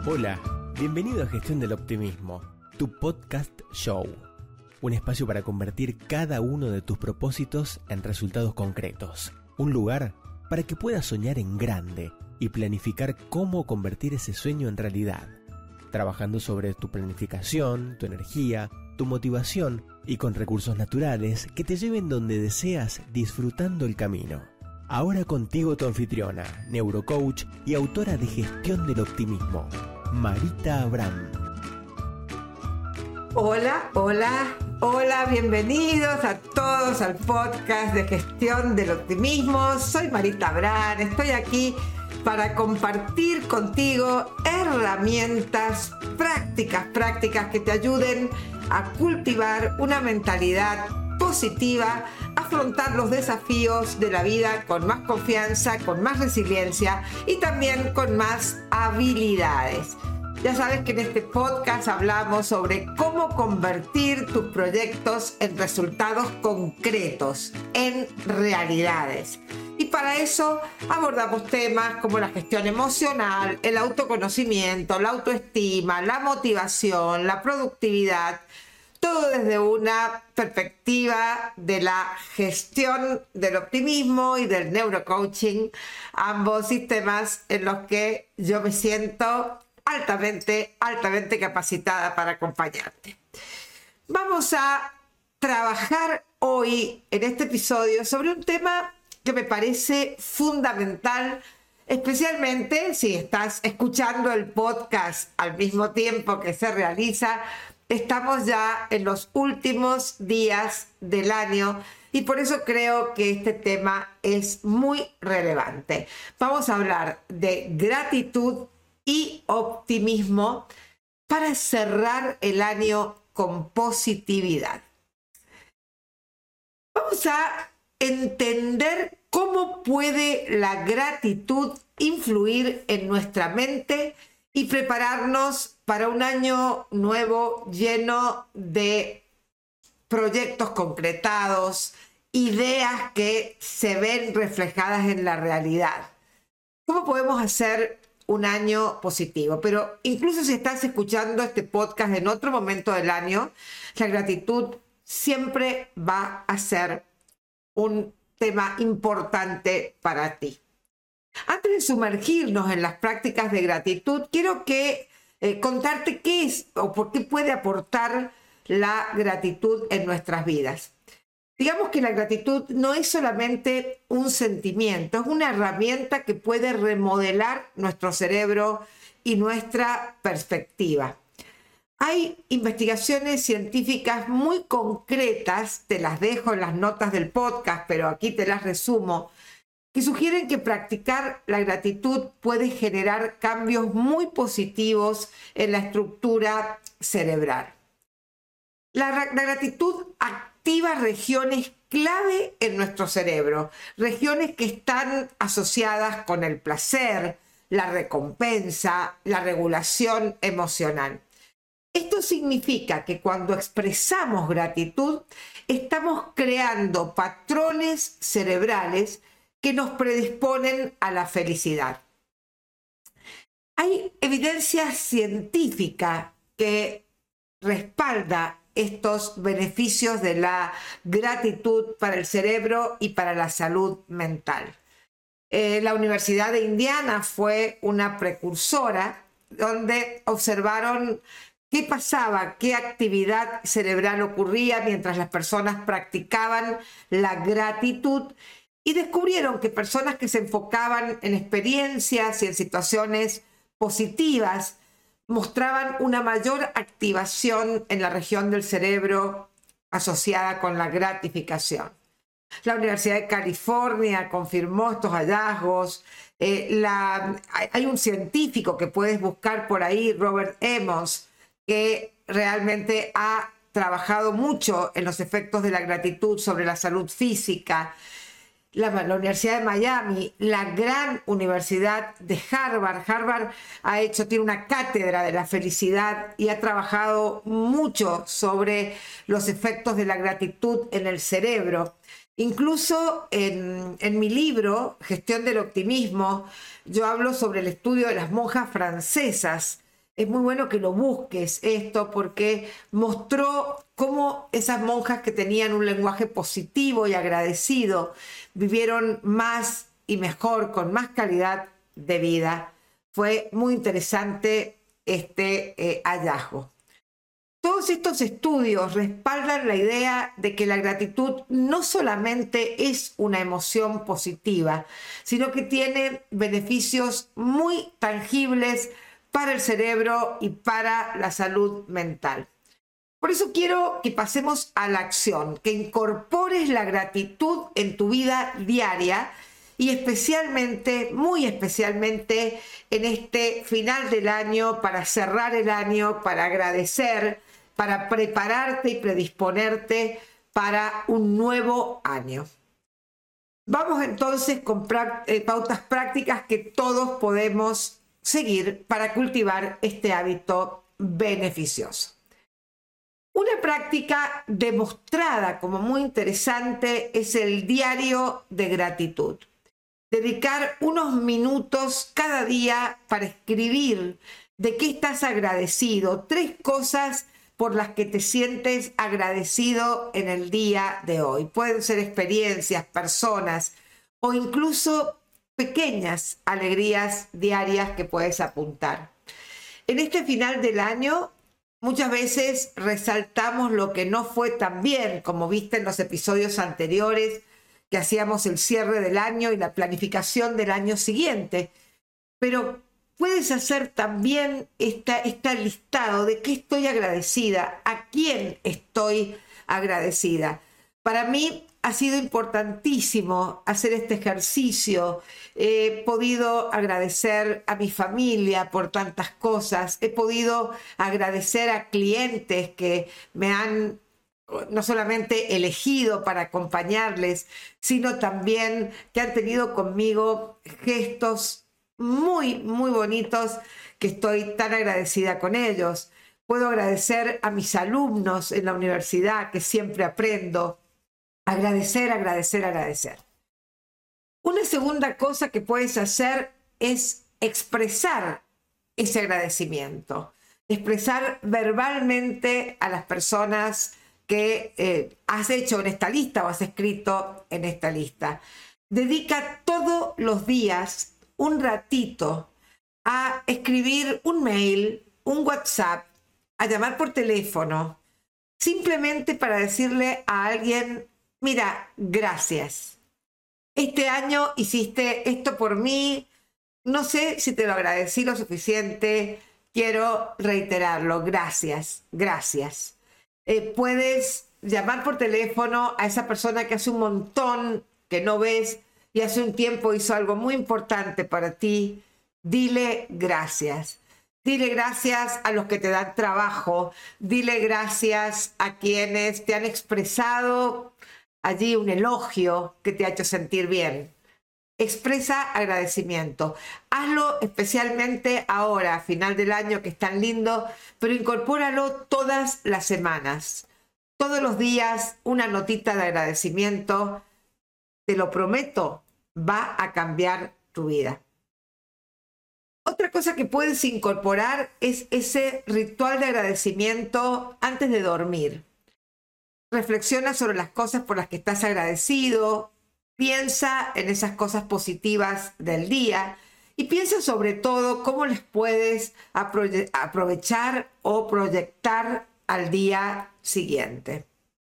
Hola, bienvenido a Gestión del Optimismo, tu podcast show. Un espacio para convertir cada uno de tus propósitos en resultados concretos. Un lugar para que puedas soñar en grande y planificar cómo convertir ese sueño en realidad. Trabajando sobre tu planificación, tu energía, tu motivación y con recursos naturales que te lleven donde deseas disfrutando el camino. Ahora contigo tu anfitriona, neurocoach y autora de Gestión del Optimismo, Marita Abraham. Hola, bienvenidos a todos al podcast de Gestión del Optimismo. Soy Marita Abraham, estoy aquí para compartir contigo herramientas prácticas que te ayuden a cultivar una mentalidad positiva, afrontar los desafíos de la vida con más confianza, con más resiliencia y también con más habilidades. Ya sabes que en este podcast hablamos sobre cómo convertir tus proyectos en resultados concretos, en realidades. Y para eso abordamos temas como la gestión emocional, el autoconocimiento, la autoestima, la motivación, la productividad, todo desde una perspectiva de la gestión del optimismo y del neurocoaching, ambos sistemas en los que yo me siento altamente capacitada para acompañarte. Vamos a trabajar hoy en este episodio sobre un tema que me parece fundamental, especialmente si estás escuchando el podcast al mismo tiempo que se realiza. Estamos ya en los últimos días del año y por eso creo que este tema es muy relevante. Vamos a hablar de gratitud y optimismo para cerrar el año con positividad. Vamos a entender cómo puede la gratitud influir en nuestra mente y prepararnos para un año nuevo lleno de proyectos concretados, ideas que se ven reflejadas en la realidad. ¿Cómo podemos hacer un año positivo? Pero incluso si estás escuchando este podcast en otro momento del año, la gratitud siempre va a ser un tema importante para ti. Antes de sumergirnos en las prácticas de gratitud, quiero contarte qué es o por qué puede aportar la gratitud en nuestras vidas. Digamos que la gratitud no es solamente un sentimiento, es una herramienta que puede remodelar nuestro cerebro y nuestra perspectiva. Hay investigaciones científicas muy concretas, te las dejo en las notas del podcast, pero aquí te las resumo, que sugieren que practicar la gratitud puede generar cambios muy positivos en la estructura cerebral. La gratitud activa regiones clave en nuestro cerebro, regiones que están asociadas con el placer, la recompensa, la regulación emocional. Esto significa que cuando expresamos gratitud, estamos creando patrones cerebrales que nos predisponen a la felicidad. Hay evidencia científica que respalda estos beneficios de la gratitud para el cerebro y para la salud mental. La Universidad de Indiana fue una precursora donde observaron qué pasaba, qué actividad cerebral ocurría mientras las personas practicaban la gratitud y descubrieron que personas que se enfocaban en experiencias y en situaciones positivas mostraban una mayor activación en la región del cerebro asociada con la gratificación. La Universidad de California confirmó estos hallazgos. Hay un científico que puedes buscar por ahí, Robert Emmons, que realmente ha trabajado mucho en los efectos de la gratitud sobre la salud física. La Universidad de Miami, la gran Universidad de Harvard. Harvard tiene una cátedra de la felicidad y ha trabajado mucho sobre los efectos de la gratitud en el cerebro. Incluso en mi libro, Gestión del Optimismo, yo hablo sobre el estudio de las monjas francesas Es muy bueno que lo busques esto porque mostró cómo esas monjas que tenían un lenguaje positivo y agradecido vivieron más y mejor, con más calidad de vida. Fue muy interesante este hallazgo. Todos estos estudios respaldan la idea de que la gratitud no solamente es una emoción positiva, sino que tiene beneficios muy tangibles para el cerebro y para la salud mental. Por eso quiero que pasemos a la acción, que incorpores la gratitud en tu vida diaria y especialmente, muy especialmente en este final del año, para cerrar el año, para agradecer, para prepararte y predisponerte para un nuevo año. Vamos entonces con pautas prácticas que todos podemos seguir para cultivar este hábito beneficioso. Una práctica demostrada como muy interesante es el diario de gratitud. Dedicar unos minutos cada día para escribir de qué estás agradecido, 3 cosas por las que te sientes agradecido en el día de hoy. Pueden ser experiencias, personas o incluso pequeñas alegrías diarias que puedes apuntar. En este final del año, muchas veces resaltamos lo que no fue tan bien, como viste en los episodios anteriores, que hacíamos el cierre del año y la planificación del año siguiente. Pero puedes hacer también este listado de qué estoy agradecida, a quién estoy agradecida. Para mí ha sido importantísimo hacer este ejercicio. He podido agradecer a mi familia por tantas cosas. He podido agradecer a clientes que me han no solamente elegido para acompañarles, sino también que han tenido conmigo gestos muy, muy bonitos, que estoy tan agradecida con ellos. Puedo agradecer a mis alumnos en la universidad, que siempre aprendo. Agradecer, agradecer, agradecer. Una segunda cosa que puedes hacer es expresar ese agradecimiento. Expresar verbalmente a las personas que has hecho en esta lista o has escrito en esta lista. Dedica todos los días un ratito a escribir un mail, un WhatsApp, a llamar por teléfono, simplemente para decirle a alguien: mira, gracias. Este año hiciste esto por mí, no sé si te lo agradecí lo suficiente, quiero reiterarlo, gracias, gracias. Puedes llamar por teléfono a esa persona que hace un montón que no ves y hace un tiempo hizo algo muy importante para ti. Dile gracias. Dile gracias a los que te dan trabajo. Dile gracias a quienes te han expresado allí un elogio que te ha hecho sentir bien. Expresa agradecimiento. Hazlo especialmente ahora, a final del año, que es tan lindo, pero incorpóralo todas las semanas. Todos los días una notita de agradecimiento. Te lo prometo, va a cambiar tu vida. Otra cosa que puedes incorporar es ese ritual de agradecimiento antes de dormir. Reflexiona sobre las cosas por las que estás agradecido. Piensa en esas cosas positivas del día y piensa sobre todo cómo les puedes aprovechar o proyectar al día siguiente.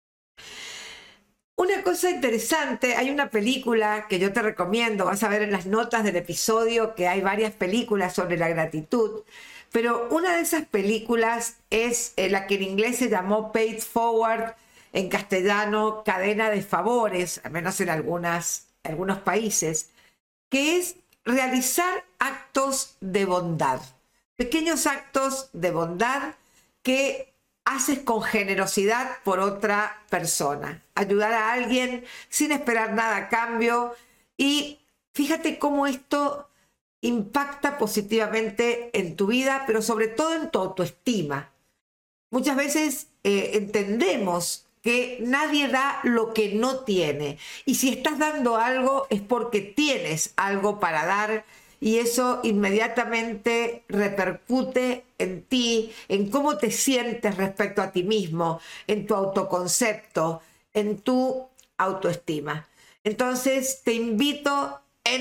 Una cosa interesante, hay una película que yo te recomiendo, vas a ver en las notas del episodio que hay varias películas sobre la gratitud, pero una de esas películas es la que en inglés se llamó Pay It Forward, en castellano Cadena de Favores, al menos en algunos países, que es realizar actos de bondad, pequeños actos de bondad que haces con generosidad por otra persona. Ayudar a alguien sin esperar nada a cambio, y fíjate cómo esto impacta positivamente en tu vida, pero sobre todo en tu autoestima. Muchas veces entendemos que nadie da lo que no tiene, y si estás dando algo es porque tienes algo para dar, y eso inmediatamente repercute en ti, en cómo te sientes respecto a ti mismo, en tu autoconcepto, en tu autoestima. Entonces te invito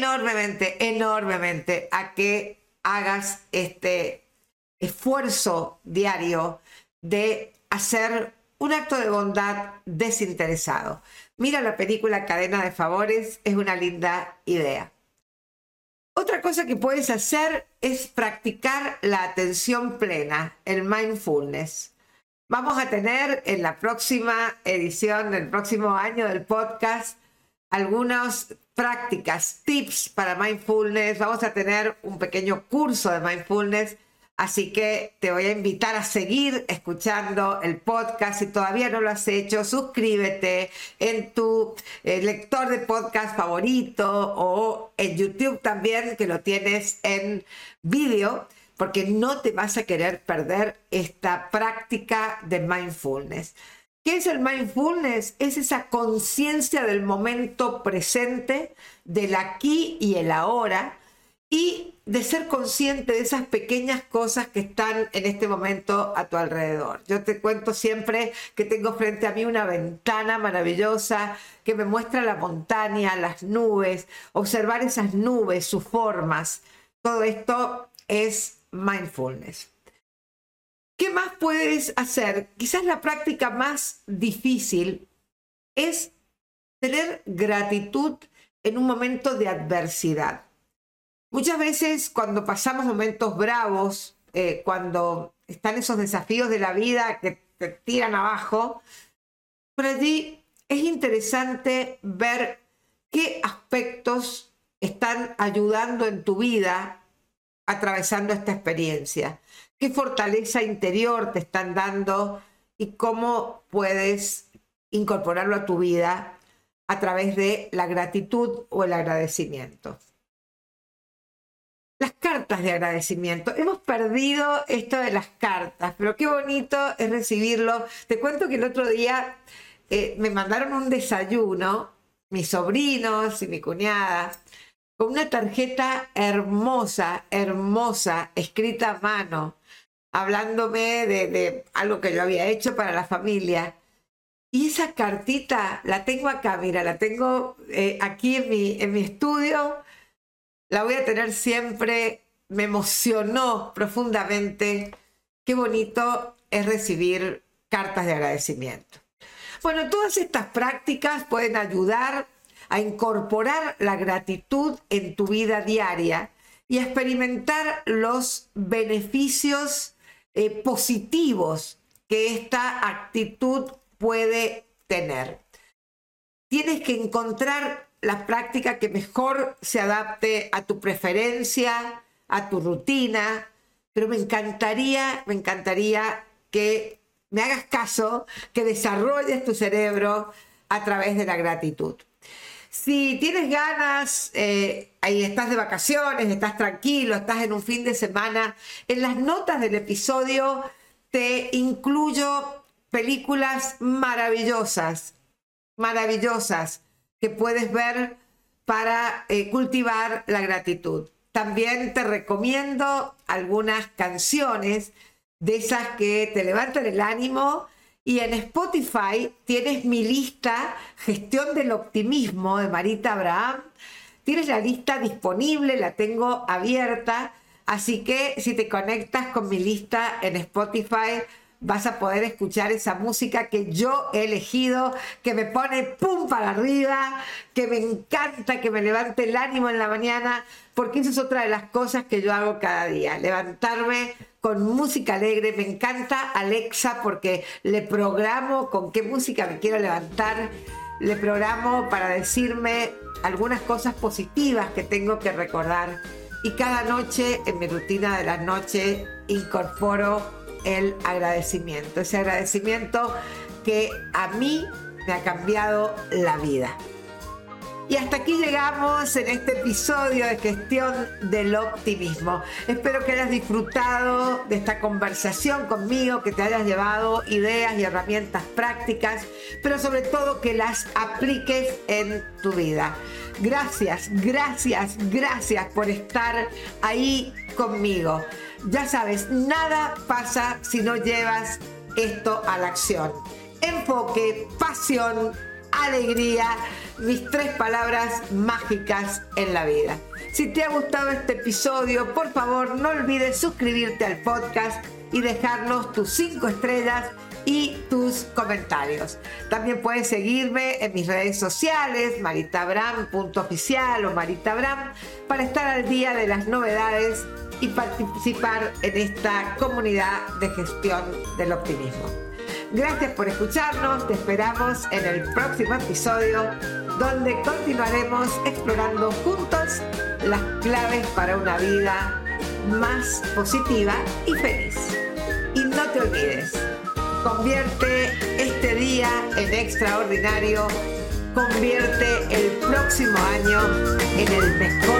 enormemente a que hagas este esfuerzo diario de hacer un acto de bondad desinteresado. Mira la película Cadena de Favores, es una linda idea. Otra cosa que puedes hacer es practicar la atención plena, el mindfulness. Vamos a tener en la próxima edición del próximo año del podcast algunas prácticas, tips para mindfulness. Vamos a tener un pequeño curso de mindfulness. Así que te voy a invitar a seguir escuchando el podcast. Si todavía no lo has hecho, suscríbete en tu lector de podcast favorito o en YouTube también, que lo tienes en vídeo, porque no te vas a querer perder esta práctica de mindfulness. ¿Qué es el mindfulness? Es esa conciencia del momento presente, del aquí y el ahora, y de ser consciente de esas pequeñas cosas que están en este momento a tu alrededor. Yo te cuento siempre que tengo frente a mí una ventana maravillosa que me muestra la montaña, las nubes, observar esas nubes, sus formas. Todo esto es mindfulness. ¿Qué más puedes hacer? Quizás la práctica más difícil es tener gratitud en un momento de adversidad. Muchas veces cuando pasamos momentos bravos, cuando están esos desafíos de la vida que te tiran abajo, por allí es interesante ver qué aspectos están ayudando en tu vida atravesando esta experiencia, qué fortaleza interior te están dando y cómo puedes incorporarlo a tu vida a través de la gratitud o el agradecimiento. Las cartas de agradecimiento. Hemos perdido esto de las cartas, pero qué bonito es recibirlo. Te cuento que el otro día me mandaron un desayuno, mis sobrinos y mi cuñada, con una tarjeta hermosa, escrita a mano, hablándome de algo que yo había hecho para la familia. Y esa cartita la tengo acá, mira, la tengo aquí en mi estudio. La voy a tener siempre, me emocionó profundamente. Qué bonito es recibir cartas de agradecimiento. Bueno, todas estas prácticas pueden ayudar a incorporar la gratitud en tu vida diaria y a experimentar los beneficios positivos que esta actitud puede tener. Tienes que encontrar la práctica que mejor se adapte a tu preferencia, a tu rutina, pero me encantaría que me hagas caso, que desarrolles tu cerebro a través de la gratitud. Si tienes ganas, ahí estás de vacaciones, estás tranquilo, estás en un fin de semana, en las notas del episodio te incluyo películas maravillosas que puedes ver para cultivar la gratitud. También te recomiendo algunas canciones de esas que te levantan el ánimo, y en Spotify tienes mi lista Gestión del Optimismo de Marita Abraham. Tienes la lista disponible, la tengo abierta, así que si te conectas con mi lista en Spotify vas a poder escuchar esa música que yo he elegido, que me pone pum para arriba, que me encanta, que me levante el ánimo en la mañana, porque esa es otra de las cosas que yo hago cada día, levantarme con música alegre. Me encanta Alexa porque le programo con qué música me quiero levantar, le programo para decirme algunas cosas positivas que tengo que recordar, y cada noche en mi rutina de la noche incorporo el agradecimiento, ese agradecimiento que a mí me ha cambiado la vida. Y hasta aquí llegamos en este episodio de Gestión del Optimismo. Espero que hayas disfrutado de esta conversación conmigo, que te hayas llevado ideas y herramientas prácticas, pero sobre todo que las apliques en tu vida. Gracias por estar ahí conmigo. Ya sabes, nada pasa si no llevas esto a la acción. Enfoque, pasión, alegría, mis 3 palabras mágicas en la vida. Si te ha gustado este episodio, por favor no olvides suscribirte al podcast y dejarnos tus 5 estrellas y tus comentarios. También puedes seguirme en mis redes sociales, maritabram.oficial o maritabram, para estar al día de las novedades y participar en esta comunidad de gestión del optimismo. Gracias por escucharnos, te esperamos en el próximo episodio, donde continuaremos explorando juntos las claves para una vida más positiva y feliz. Y no te olvides, convierte este día en extraordinario, convierte el próximo año en el mejor